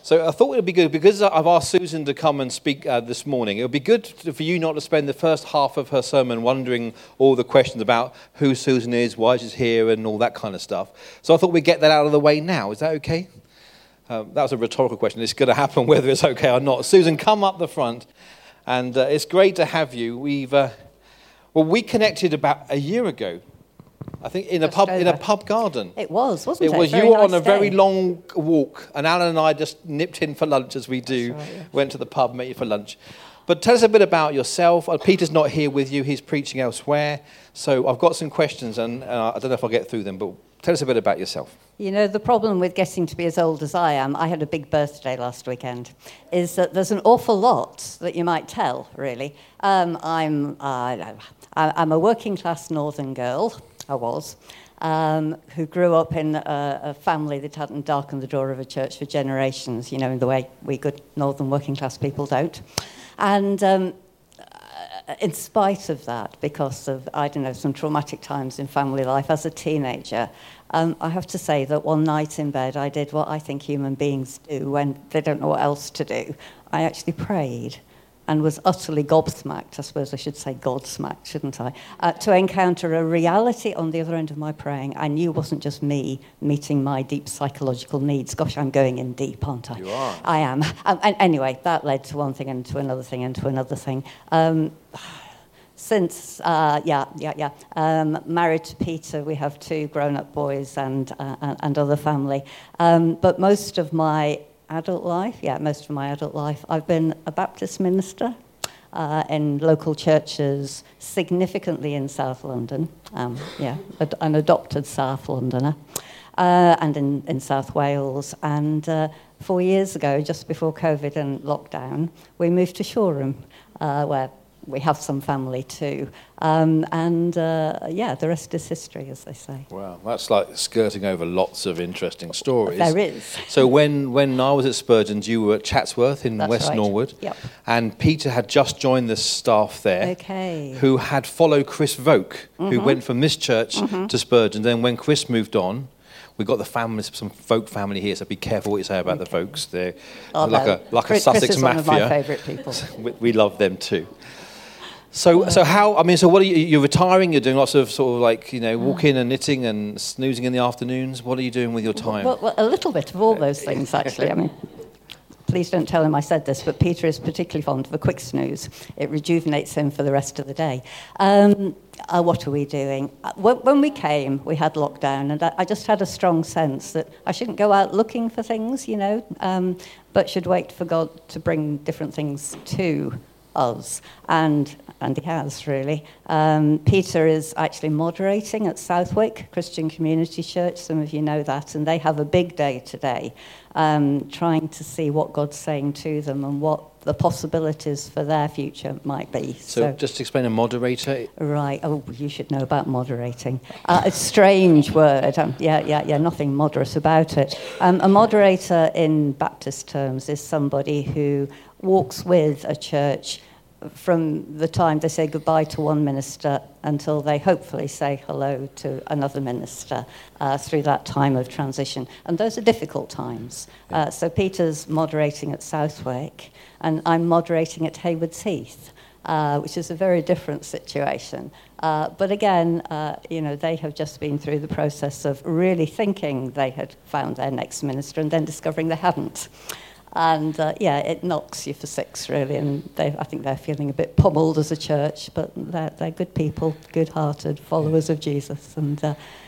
So I thought it would be good, because I've asked Susan to come and speak this morning, it would be good for you not to spend the first half of her sermon wondering all the questions about who Susan is, why she's here, and all that kind of stuff. So I thought we'd get that out of the way now. Is that okay? That was a rhetorical question. It's going to happen whether it's okay or not. Susan, come up the front. And it's great to have you. We connected about a year ago, I think, in a pub garden. It was, wasn't it? It was. You were on a very long walk, and Alan and I just nipped in for lunch, as we do. That's right, yes. Went to the pub, met you for lunch. But tell us a bit about yourself. Peter's not here with you; he's preaching elsewhere. So I've got some questions, and I don't know if I'll get through them. But tell us a bit about yourself. You know, the problem with getting to be as old as I am, I had a big birthday last weekend, is that there's an awful lot that you might tell, really. I'm a working-class northern girl, I was, who grew up in a family that hadn't darkened the door of a church for generations, you know, in the way we good northern working-class people don't. And in spite of that, because of, I don't know, some traumatic times in family life as a teenager, I have to say that one night in bed I did what I think human beings do when they don't know what else to do. I actually prayed and was utterly gobsmacked, I suppose I should say godsmacked, shouldn't I, to encounter a reality on the other end of my praying I knew wasn't just me meeting my deep psychological needs. Gosh, I'm going in deep, aren't I? You are. I am. And anyway, that led to one thing and to another thing and to another thing. Since, married to Peter, we have 2 grown-up boys and other family. But most of my adult life, I've been a Baptist minister in local churches, significantly in South London. An adopted South Londoner, and in South Wales. And 4 years ago, just before COVID and lockdown, we moved to Shoreham, where we have some family too. The rest is history, as they say. Wow, that's like skirting over lots of interesting stories. There is. So when I was at Spurgeon's, you were at Chatsworth in West Norwood. Yep. And Peter had just joined the staff there. Okay. Who had followed Chris Voke, who went from this church to Spurgeon's. Then when Chris moved on, we got the family, some folk family here, so be careful what you say about the folks. They're like a Sussex Chris is mafia. One of my favourite people. We love them too. So what are you're retiring, you're doing lots of sort of like, you know, walking and knitting and snoozing in the afternoons. What are you doing with your time? Well, a little bit of all those things, actually. I mean, please don't tell him I said this, but Peter is particularly fond of a quick snooze. It rejuvenates him for the rest of the day. What are we doing? When we came, we had lockdown, and I just had a strong sense that I shouldn't go out looking for things, you know, but should wait for God to bring different things to us, and he has, really. Peter is actually moderating at Southwick Christian Community Church. Some of you know that, and they have a big day today, trying to see what God's saying to them and what the possibilities for their future might be. So just to explain, a moderator? Right. Oh, you should know about moderating. A strange word. Nothing moderate about it. A moderator in Baptist terms is somebody who walks with a church from the time they say goodbye to one minister until they hopefully say hello to another minister through that time of transition. And those are difficult times. So Peter's moderating at Southwick, and I'm moderating at Haywards Heath, which is a very different situation. But again, they have just been through the process of really thinking they had found their next minister and then discovering they hadn't. And it knocks you for six, really. And I think they're feeling a bit pummeled as a church, but they're good people, good-hearted followers of Jesus. And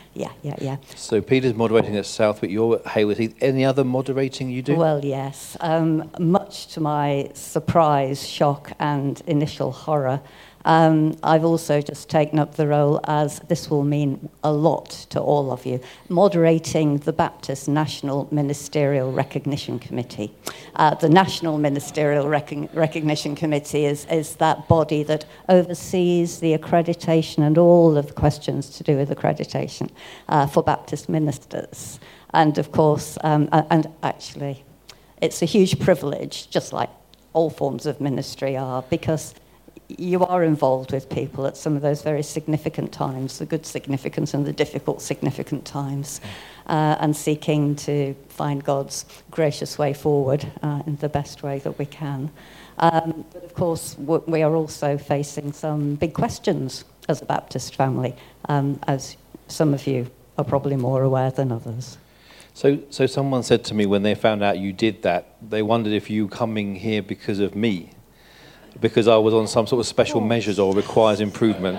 So Peter's moderating at Southwick, you're at Haywards Heath. Any other moderating you do? Well, yes. Much to my surprise, shock, and initial horror, I've also just taken up the role, as this will mean a lot to all of you, moderating the Baptist National Ministerial Recognition Committee. The National Ministerial Recognition Committee is that body that oversees the accreditation and all of the questions to do with accreditation for Baptist ministers. And of course, and actually, it's a huge privilege, just like all forms of ministry are, because you are involved with people at some of those very significant times, the good significant and the difficult significant times, and seeking to find God's gracious way forward in the best way that we can. But of course, we are also facing some big questions as a Baptist family, as some of you are probably more aware than others. So someone said to me when they found out you did that, they wondered if you were coming here because of me, because I was on some sort of special measures or requires improvement.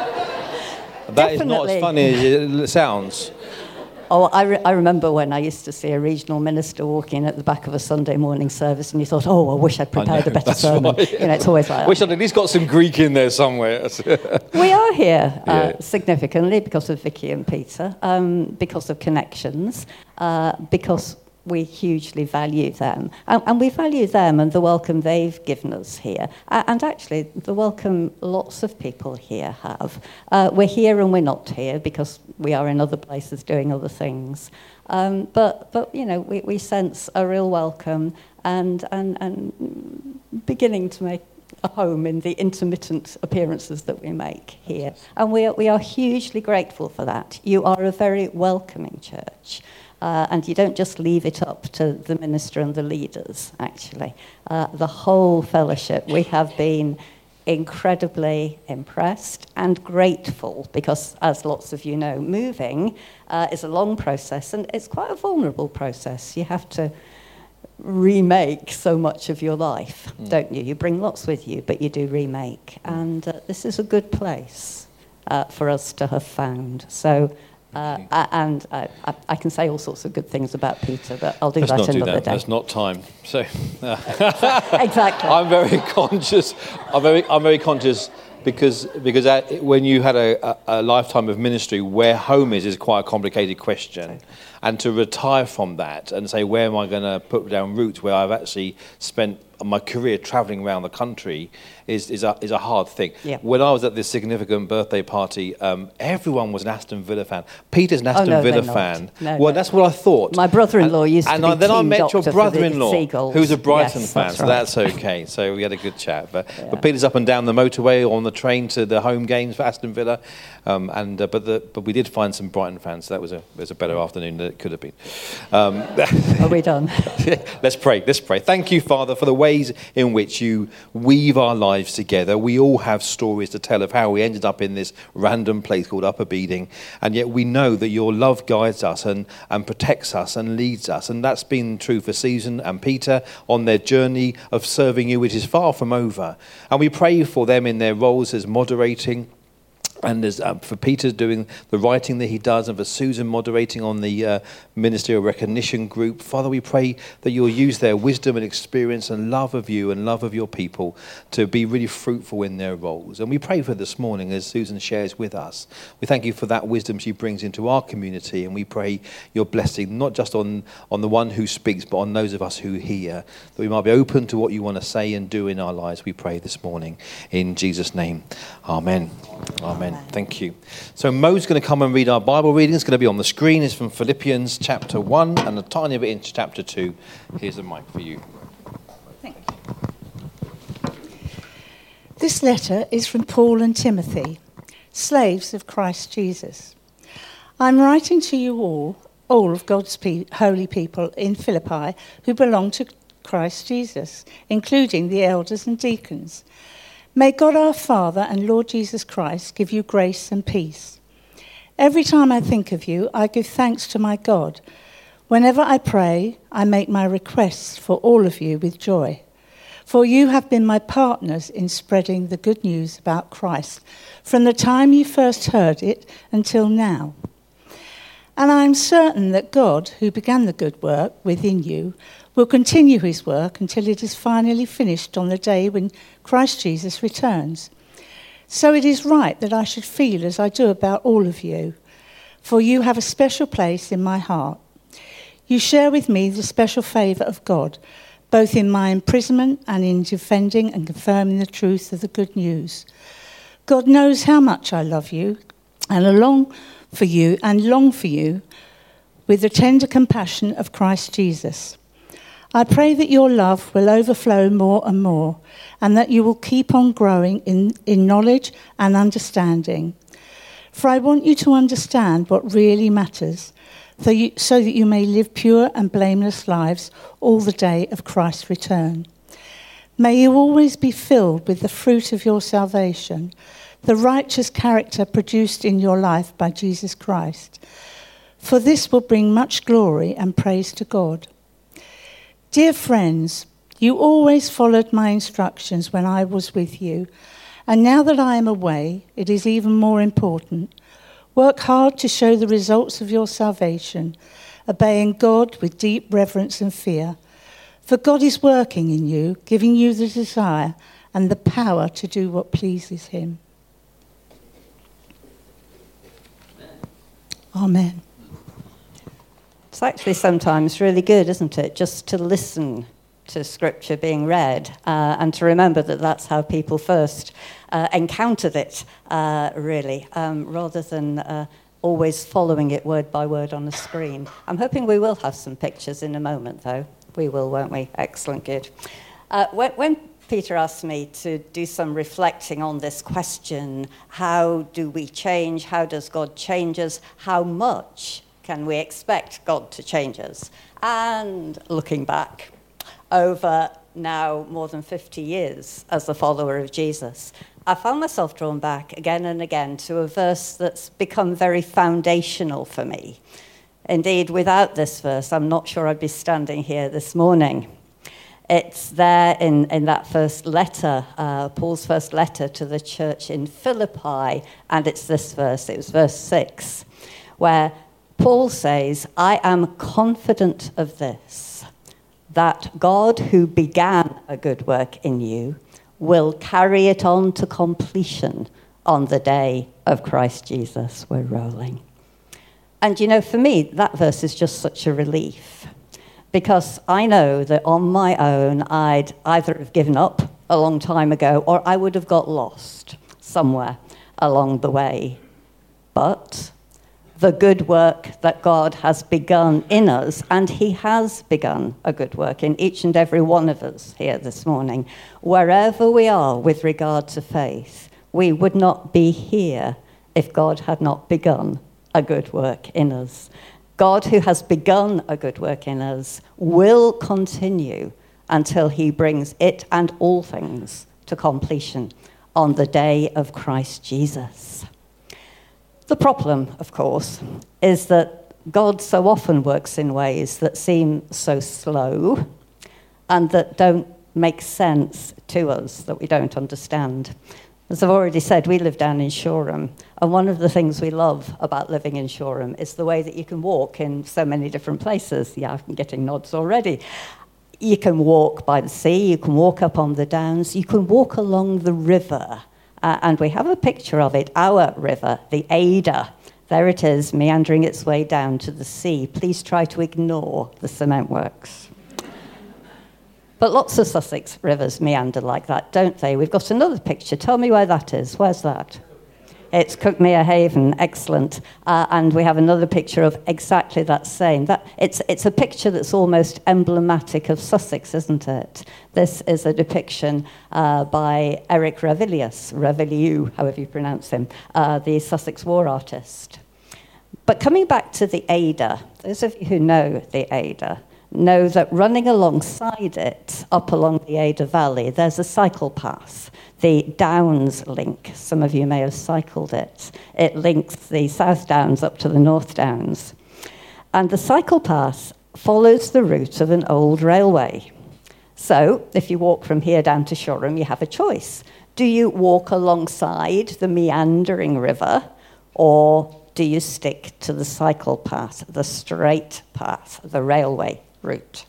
That is not as funny as it sounds. Oh, I remember when I used to see a regional minister walking at the back of a Sunday morning service, and you thought, oh, I wish I'd prepared a better sermon. Right. It's always like that. Wish I'd at least got some Greek in there somewhere. We are here significantly because of Vicky and Peter, because of connections, because we hugely value them. And we value them and the welcome they've given us here. And actually, the welcome lots of people here have. We're here and we're not here because we are in other places doing other things. But we sense a real welcome and beginning to make a home in the intermittent appearances that we make here. And we are hugely grateful for that. You are a very welcoming church. And you don't just leave it up to the minister and the leaders, actually. The whole fellowship, we have been incredibly impressed and grateful because, as lots of you know, moving is a long process and it's quite a vulnerable process. You have to remake so much of your life, don't you? You bring lots with you, but you do remake. And this is a good place for us to have found. So... and I can say all sorts of good things about Peter, but I'll do that another day. That's not time. So exactly. I'm very conscious. I'm very conscious because when you had a lifetime of ministry, where home is quite a complicated question, and to retire from that and say where am I going to put down roots where I've actually spent my career travelling around the country is a hard thing. Yeah. When I was at this significant birthday party, everyone was an Aston Villa fan. Peter's an Aston Villa fan. No. That's what I thought. My brother-in-law used to be and then I met your brother-in-law, who's a Brighton fan, so that's okay. So we had a good chat. But Peter's up and down the motorway on the train to the home games for Aston Villa, but we did find some Brighton fans. So that was a better afternoon than it could have been. Are we done? Let's pray. Thank you, Father, for the ways in which you weave our lives together. We all have stories to tell of how we ended up in this random place called Upper Beeding, and yet we know that your love guides us and protects us and leads us, and that's been true for Susan and Peter on their journey of serving you, which is far from over. And we pray for them in their roles as moderating, and as for Peter doing the writing that he does, and for Susan moderating on the ministerial recognition group. Father, we pray that you'll use their wisdom and experience and love of you and love of your people to be really fruitful in their roles. And we pray for this morning as Susan shares with us. We thank you for that wisdom she brings into our community, and we pray your blessing not just on the one who speaks, but on those of us who hear, that we might be open to what you want to say and do in our lives. We pray this morning in Jesus' name. Amen. Amen. Thank you. So Mo's going to come and read our Bible reading. It's going to be on the screen. It's from Philippians chapter 1 and a tiny bit into chapter 2. Here's a mic for you. Thank you. This letter is from Paul and Timothy, slaves of Christ Jesus. I'm writing to you all of God's holy people in Philippi who belong to Christ Jesus, including the elders and deacons. May God our Father and Lord Jesus Christ give you grace and peace. Every time I think of you, I give thanks to my God. Whenever I pray, I make my requests for all of you with joy. For you have been my partners in spreading the good news about Christ from the time you first heard it until now. And I am certain that God, who began the good work within you, will continue his work until it is finally finished on the day when Christ Jesus returns. So it is right that I should feel as I do about all of you, for you have a special place in my heart. You share with me the special favour of God, both in my imprisonment and in defending and confirming the truth of the good news. God knows how much I love you and long for you with the tender compassion of Christ Jesus. I pray that your love will overflow more and more, and that you will keep on growing in knowledge and understanding. For I want you to understand what really matters, so that you may live pure and blameless lives all the day of Christ's return. May you always be filled with the fruit of your salvation, the righteous character produced in your life by Jesus Christ. For this will bring much glory and praise to God. Dear friends, you always followed my instructions when I was with you, and now that I am away, it is even more important. Work hard to show the results of your salvation, obeying God with deep reverence and fear. For God is working in you, giving you the desire and the power to do what pleases him. Amen. It's actually sometimes really good, isn't it, just to listen to Scripture being read and to remember that that's how people first encountered it, really, rather than always following it word by word on the screen. I'm hoping we will have some pictures in a moment, though. We will, won't we? Excellent, good. When Peter asked me to do some reflecting on this question, how do we change? How does God change us? How much can we expect God to change us? And looking back over now more than 50 years as a follower of Jesus, I found myself drawn back again and again to a verse that's become very foundational for me. Indeed, without this verse, I'm not sure I'd be standing here this morning. It's there in that first letter, Paul's first letter to the church in Philippi, and it's this verse, it was verse 6, where Paul says, I am confident of this, that God who began a good work in you will carry it on to completion on the day of Christ Jesus. We're rolling. And you know, for me, that verse is just such a relief, because I know that on my own, I'd either have given up a long time ago, or I would have got lost somewhere along the way. But the good work that God has begun in us, and he has begun a good work in each and every one of us here this morning, wherever we are with regard to faith, we would not be here if God had not begun a good work in us. God, who has begun a good work in us, will continue until he brings it and all things to completion on the day of Christ Jesus. The problem, of course, is that God so often works in ways that seem so slow and that don't make sense to us, that we don't understand. As I've already said, we live down in Shoreham, and one of the things we love about living in Shoreham is the way that you can walk in so many different places. Yeah, I'm getting nods already. You can walk by the sea, you can walk up on the downs, you can walk along the river, and we have a picture of it, our river, the Ada. There it is, meandering its way down to the sea. Please try to ignore the cement works. But lots of Sussex rivers meander like that, don't they? We've got another picture. Tell me where that is. Where's that? It's Cuckmere Haven. Excellent. And we have another picture of exactly that same. It's a picture that's almost emblematic of Sussex, isn't it? This is a depiction by Eric Raviliou, however you pronounce him, the Sussex war artist. But coming back to the Ada, those of you who know the Ada know that running alongside it, up along the Ada Valley, there's a cycle path, the Downs link. Some of you may have cycled it. It links the South Downs up to the North Downs. And the cycle path follows the route of an old railway. So if you walk from here down to Shoreham, you have a choice. Do you walk alongside the meandering river, or do you stick to the cycle path, the straight path, the railway route?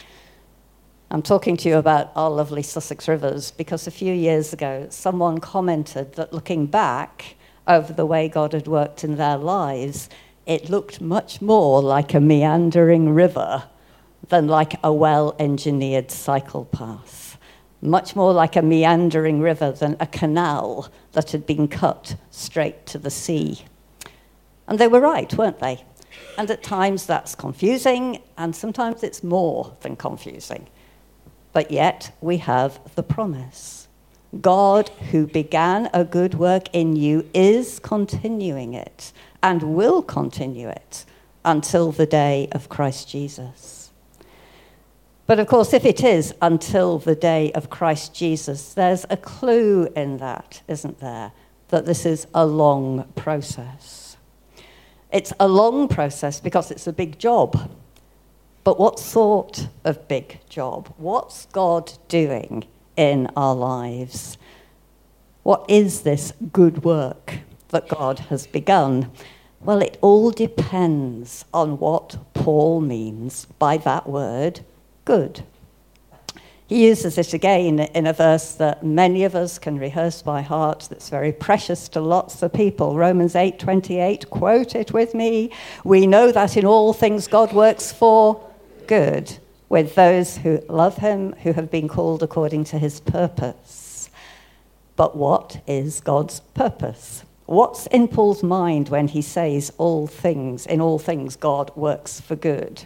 I'm talking to you about our lovely Sussex rivers because a few years ago someone commented that looking back over the way God had worked in their lives, it looked much more like a meandering river than like a well-engineered cycle path. Much more like a meandering river than a canal that had been cut straight to the sea. And they were right, weren't they? And at times that's confusing, and sometimes it's more than confusing. But yet we have the promise. God, who began a good work in you, is continuing it and will continue it until the day of Christ Jesus. But of course, if it is until the day of Christ Jesus, there's a clue in that, isn't there? That this is a long process. It's a long process because it's a big job. But what sort of big job? What's God doing in our lives? What is this good work that God has begun? Well, it all depends on what Paul means by that word, good. He uses it again in a verse that many of us can rehearse by heart, that's very precious to lots of people. Romans 8:28, quote it with me. We know that in all things God works for good with those who love him, who have been called according to his purpose. But what is God's purpose? What's in Paul's mind when he says in all things God works for good?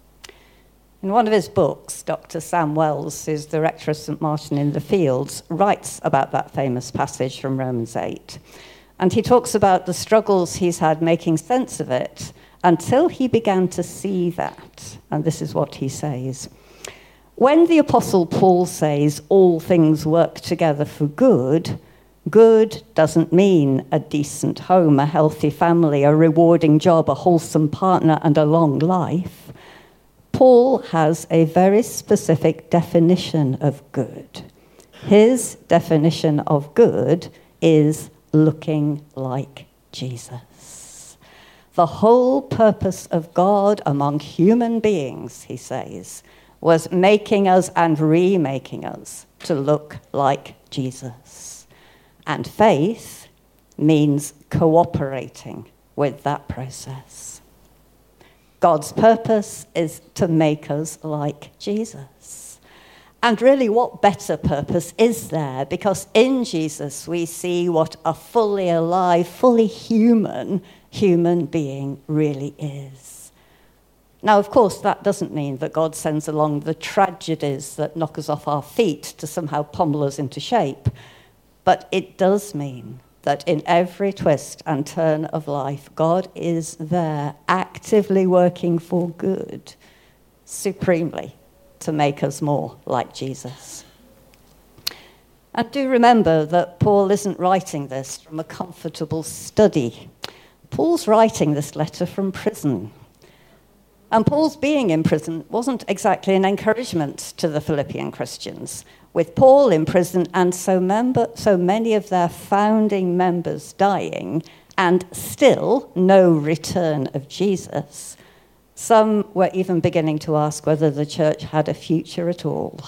In one of his books, Dr. Sam Wells, who's the rector of St. Martin in the Fields, writes about that famous passage from Romans 8. And he talks about the struggles he's had making sense of it until he began to see that. And this is what he says. When the Apostle Paul says all things work together for good, good doesn't mean a decent home, a healthy family, a rewarding job, a wholesome partner, and a long life. Paul has a very specific definition of good. His definition of good is looking like Jesus. The whole purpose of God among human beings, he says, was making us and remaking us to look like Jesus. And faith means cooperating with that process. God's purpose is to make us like Jesus. And really, what better purpose is there? Because in Jesus, we see what a fully alive, fully human being really is. Now, of course, that doesn't mean that God sends along the tragedies that knock us off our feet to somehow pummel us into shape. But it does mean that in every twist and turn of life, God is there, actively working for good, supremely, to make us more like Jesus. And do remember that Paul isn't writing this from a comfortable study. Paul's writing this letter from prison. And Paul's being in prison wasn't exactly an encouragement to the Philippian Christians. With Paul in prison and so many of their founding members dying and still no return of Jesus, some were even beginning to ask whether the church had a future at all.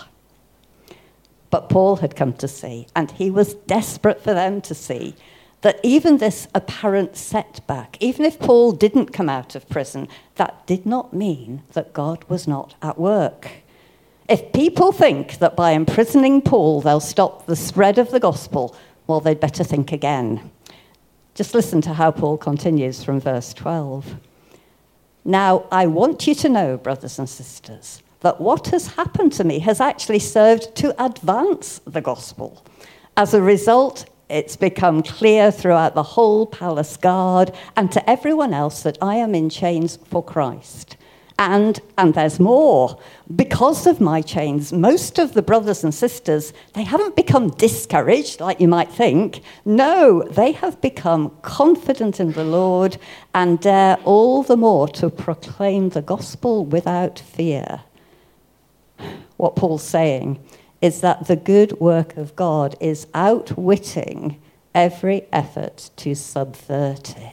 But Paul had come to see, and he was desperate for them to see, that even this apparent setback, even if Paul didn't come out of prison, that did not mean that God was not at work. If people think that by imprisoning Paul they'll stop the spread of the gospel, well, they'd better think again. Just listen to how Paul continues from verse 12. Now, I want you to know, brothers and sisters, that what has happened to me has actually served to advance the gospel. As a result, it's become clear throughout the whole palace guard and to everyone else that I am in chains for Christ. And there's more. Because of my chains, most of the brothers and sisters, they haven't become discouraged like you might think. No, they have become confident in the Lord and dare all the more to proclaim the gospel without fear. What Paul's saying is that the good work of God is outwitting every effort to subvert it.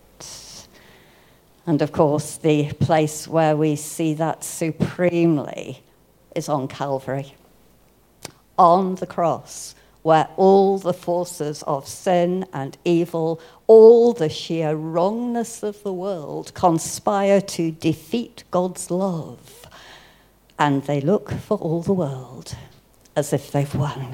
And of course, the place where we see that supremely is on Calvary, on the cross, where all the forces of sin and evil, all the sheer wrongness of the world conspire to defeat God's love. And they look for all the world as if they've won.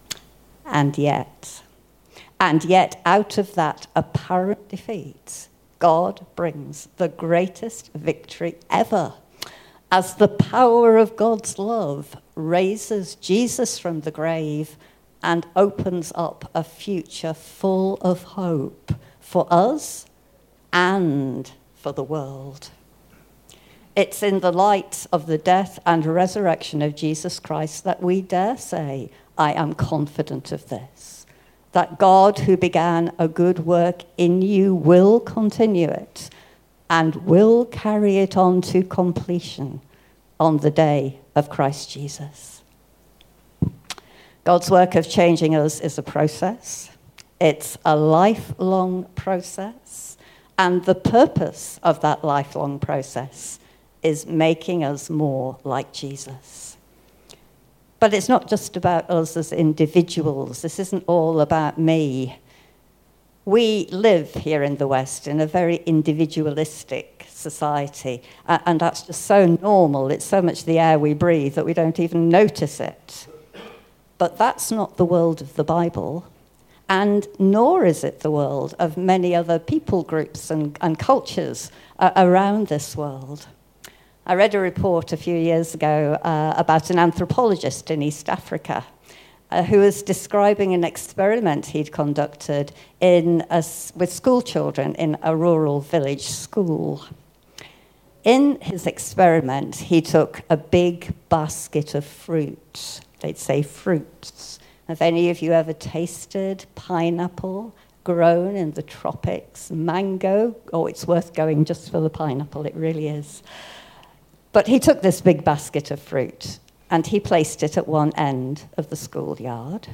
And yet, out of that apparent defeat God brings the greatest victory ever as the power of God's love raises Jesus from the grave and opens up a future full of hope for us and for the world. It's in the light of the death and resurrection of Jesus Christ that we dare say, I am confident of this, that God who began a good work in you will continue it and will carry it on to completion on the day of Christ Jesus. God's work of changing us is a process. It's a lifelong process, and the purpose of that lifelong process is making us more like Jesus. But it's not just about us as individuals. This isn't all about me. We live here in the West in a very individualistic society, and that's just so normal. It's so much the air we breathe that we don't even notice it. But that's not the world of the Bible, and nor is it the world of many other people groups and cultures around this world. I read a report a few years ago about an anthropologist in East Africa who was describing an experiment he'd conducted with school children in a rural village school. In his experiment, he took a big basket of fruit. They'd say fruits. Have any of you ever tasted pineapple grown in the tropics? Mango? Oh, it's worth going just for the pineapple, it really is. But he took this big basket of fruit and he placed it at one end of the schoolyard.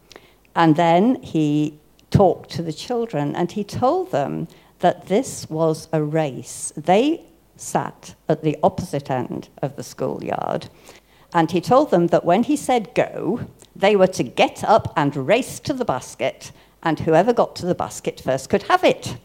And then he talked to the children and he told them that this was a race. They sat at the opposite end of the schoolyard. And he told them that when he said go, they were to get up and race to the basket, and whoever got to the basket first could have it.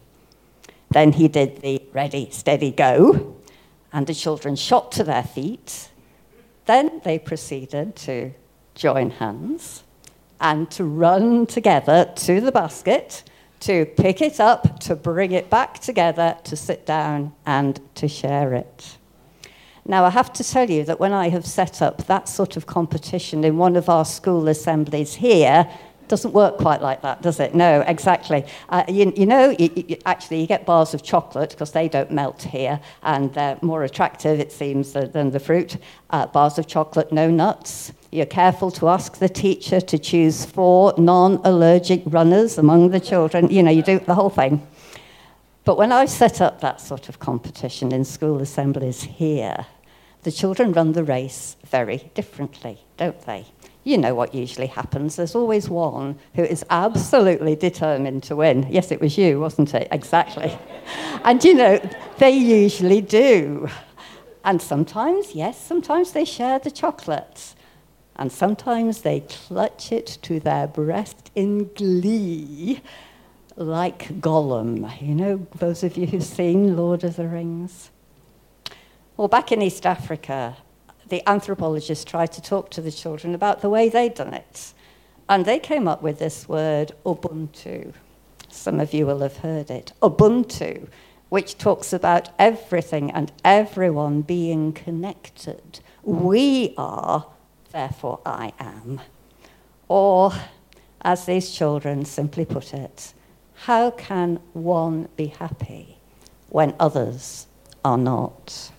Then he did the ready, steady, go, and the children shot to their feet. Then they proceeded to join hands and to run together to the basket, to pick it up, to bring it back together, to sit down and to share it. Now, I have to tell you that when I have set up that sort of competition in one of our school assemblies here, it doesn't work quite like that, does it? No, exactly. Actually, you get bars of chocolate because they don't melt here, and they're more attractive, it seems, than the fruit. Bars of chocolate, no nuts. You're careful to ask the teacher to choose 4 non-allergic runners among the children. You do the whole thing. But when I set up that sort of competition in school assemblies here, the children run the race very differently, don't they? You know what usually happens. There's always one who is absolutely determined to win. Yes, it was you, wasn't it? Exactly. And, they usually do. And sometimes, yes, sometimes they share the chocolate. And sometimes they clutch it to their breast in glee, like Gollum, those of you who've seen Lord of the Rings. Well, back in East Africa, the anthropologists tried to talk to the children about the way they'd done it. And they came up with this word, Ubuntu. Some of you will have heard it. Ubuntu, which talks about everything and everyone being connected. We are, therefore I am. Or, as these children simply put it, how can one be happy when others are not?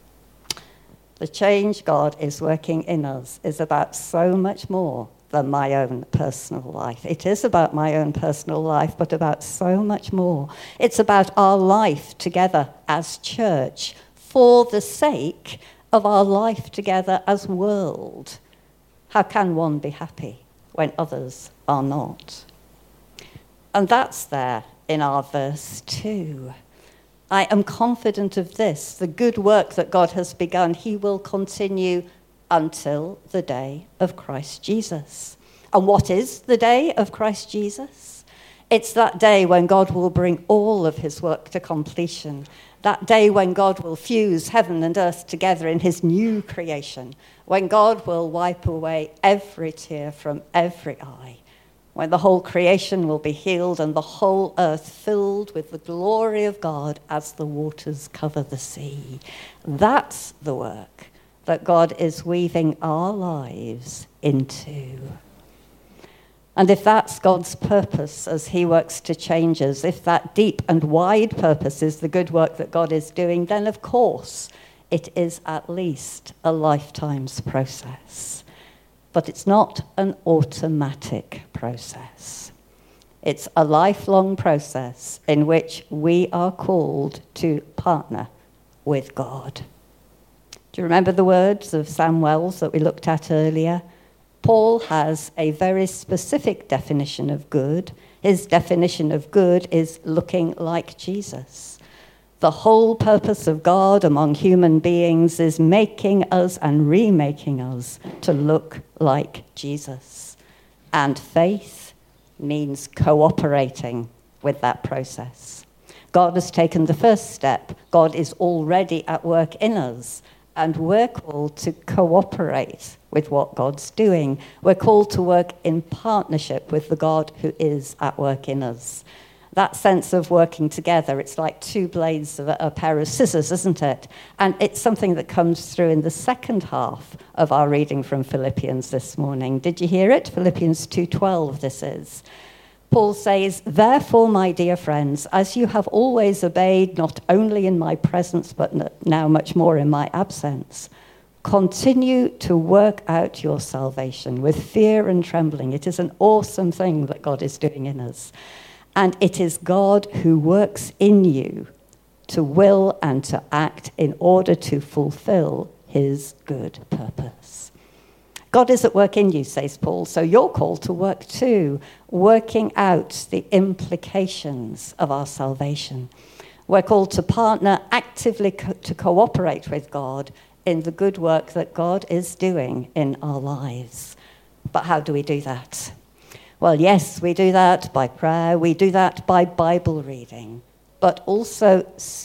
The change God is working in us is about so much more than my own personal life. It is about my own personal life, but about so much more. It's about our life together as church for the sake of our life together as world. How can one be happy when others are not? And that's there in our verse 2. I am confident of this, the good work that God has begun, he will continue until the day of Christ Jesus. And what is the day of Christ Jesus? It's that day when God will bring all of his work to completion. That day when God will fuse heaven and earth together in his new creation. When God will wipe away every tear from every eye. when the whole creation will be healed and the whole earth filled with the glory of God as the waters cover the sea. That's the work that God is weaving our lives into. And if that's God's purpose as he works to change us, if that deep and wide purpose is the good work that God is doing, then of course it is at least a lifetime's process. But it's not an automatic process. It's a lifelong process in which we are called to partner with God. Do you remember the words of Sam Wells that we looked at earlier? Paul has a very specific definition of good. His definition of good is looking like Jesus. The whole purpose of God among human beings is making us and remaking us to look like Jesus. And faith means cooperating with that process. God has taken the first step. God is already at work in us. And we're called to cooperate with what God's doing. We're called to work in partnership with the God who is at work in us. That sense of working together, it's like two blades of a pair of scissors, isn't it? And it's something that comes through in the second half of our reading from Philippians this morning. Did you hear it? Philippians 2:12, this is. Paul says, "Therefore, my dear friends, as you have always obeyed, not only in my presence, but now much more in my absence, continue to work out your salvation with fear and trembling." It is an awesome thing that God is doing in us. And it is God who works in you to will and to act in order to fulfill his good purpose. God is at work in you, says Paul, so you're called to work too, working out the implications of our salvation. We're called to partner actively to cooperate with God in the good work that God is doing in our lives. But how do we do that? Well, yes, we do that by prayer, we do that by Bible reading, but also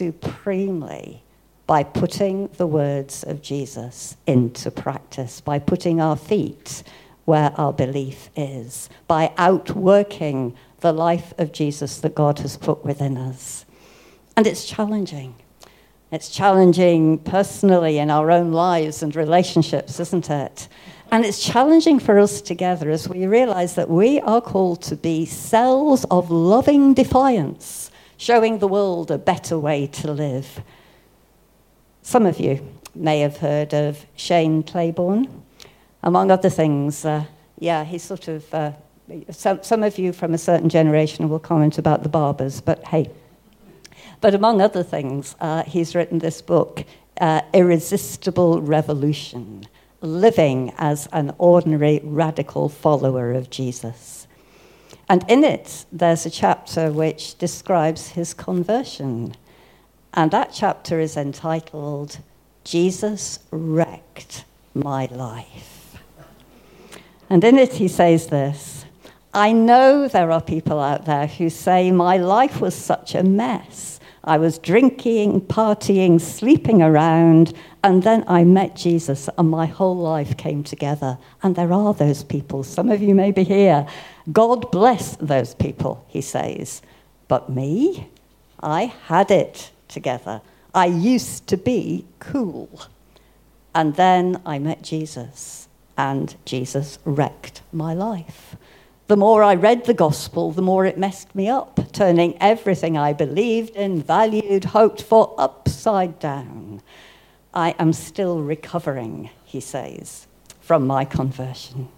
supremely by putting the words of Jesus into practice, by putting our feet where our belief is, by outworking the life of Jesus that God has put within us. And it's challenging. It's challenging personally in our own lives and relationships, isn't it? And it's challenging for us together as we realize that we are called to be cells of loving defiance, showing the world a better way to live. Some of you may have heard of Shane Claiborne. Among other things, he's sort of, some of you from a certain generation will comment about the Barbers, but hey. But among other things, he's written this book, Irresistible Revolution, Living as an Ordinary Radical Follower of Jesus. And in it, there's a chapter which describes his conversion. And that chapter is entitled, Jesus Wrecked My Life. And in it he says this, I know there are people out there who say my life was such a mess. I was drinking, partying, sleeping around, and then I met Jesus and my whole life came together. And there are those people. Some of you may be here. God bless those people, he says. But me? I had it together. I used to be cool. And then I met Jesus, and Jesus wrecked my life. The more I read the gospel, the more it messed me up, turning everything I believed in, valued, hoped for, upside down. I am still recovering, he says, from my conversion.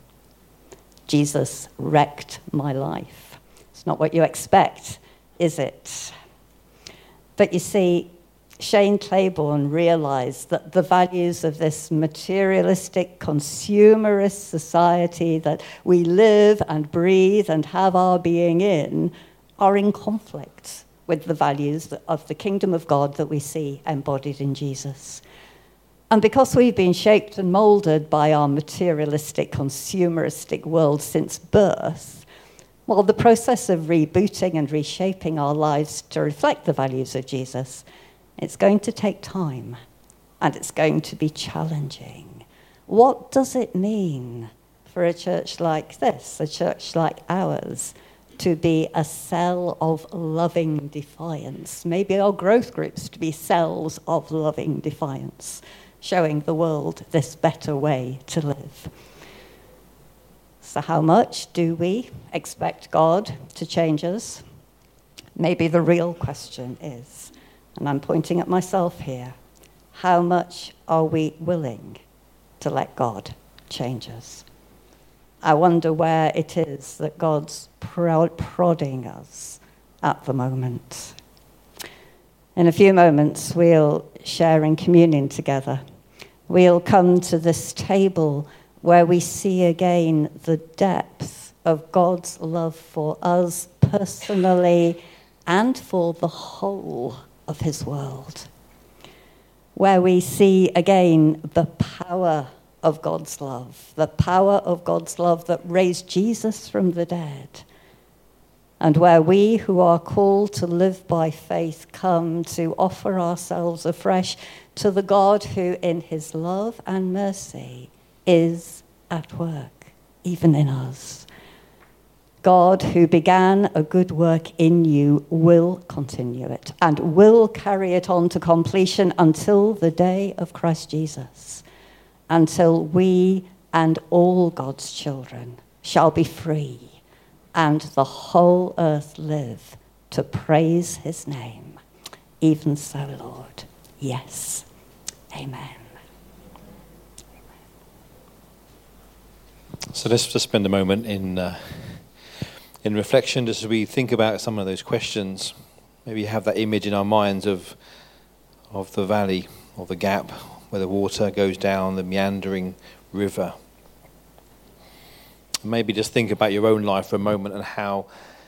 Jesus wrecked my life. It's not what you expect, is it? But you see, Shane Claiborne realized that the values of this materialistic, consumerist society that we live and breathe and have our being in are in conflict with the values of the kingdom of God that we see embodied in Jesus. And because we've been shaped and molded by our materialistic, consumeristic world since birth, well, the process of rebooting and reshaping our lives to reflect the values of Jesus, it's going to take time, and it's going to be challenging. What does it mean for a church like this, a church like ours, to be a cell of loving defiance. Maybe our growth groups to be cells of loving defiance, showing the world this better way to live. So how much do we expect God to change us? Maybe the real question is, and I'm pointing at myself here, how much are we willing to let God change us? I wonder where it is that God's prodding us at the moment. In a few moments, we'll share in communion together. We'll come to this table where we see again the depth of God's love for us personally and for the whole of his world. Where we see again the power of God's love, the power of God's love that raised Jesus from the dead, and where we who are called to live by faith come to offer ourselves afresh to the God who in his love and mercy is at work, even in us. God who began a good work in you will continue it and will carry it on to completion until the day of Christ Jesus, until we and all God's children shall be free and the whole earth live to praise his name. Even so, Lord. Yes. Amen. So let's just spend a moment in reflection, just as we think about some of those questions. Maybe have that image in our minds of the valley or the gap where the water goes down, the meandering river. Maybe just think about your own life for a moment and how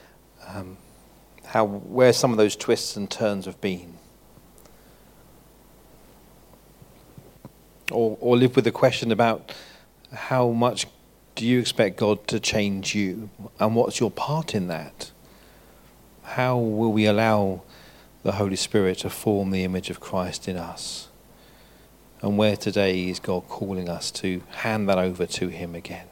where some of those twists and turns have been. Or live with the question about how much do you expect God to change you, and what's your part in that? How will we allow the Holy Spirit to form the image of Christ in us? And where today is God calling us to hand that over to him again?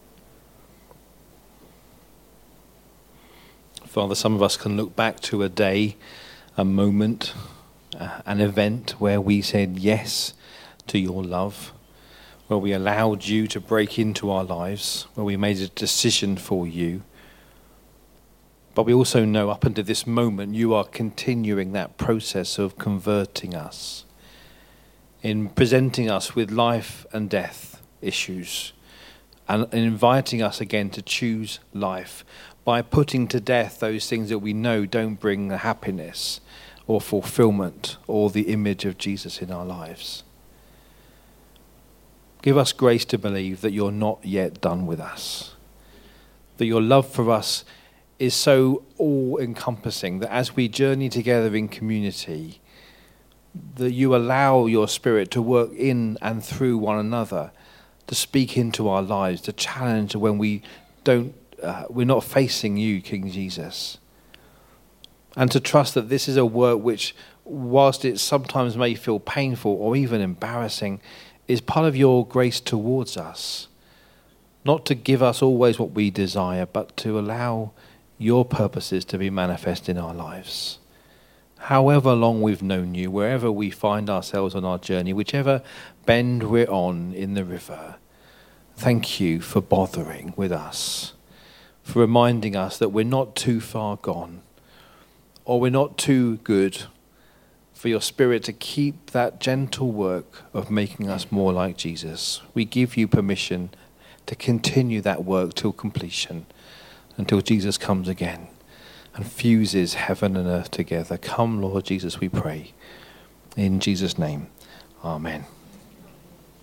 Father, some of us can look back to a day, a moment, an event where we said yes to your love, where we allowed you to break into our lives, where we made a decision for you. But we also know up until this moment you are continuing that process of converting us, in presenting us with life and death issues, and inviting us again to choose life by putting to death those things that we know don't bring the happiness or fulfillment or the image of Jesus in our lives. Give us grace to believe that you're not yet done with us, that your love for us is so all-encompassing that as we journey together in community, that you allow your Spirit to work in and through one another, to speak into our lives, to challenge when we're not facing you, King Jesus, and to trust that this is a work which, whilst it sometimes may feel painful or even embarrassing, is part of your grace towards us, not to give us always what we desire, but to allow your purposes to be manifest in our lives. However long we've known you, wherever we find ourselves on our journey, whichever bend we're on in the river, thank you for bothering with us, for reminding us that we're not too far gone, or we're not too good, for your Spirit to keep that gentle work of making us more like Jesus. We give you permission to continue that work till completion, until Jesus comes again and fuses heaven and earth together. Come, Lord Jesus, we pray. In Jesus' name, amen.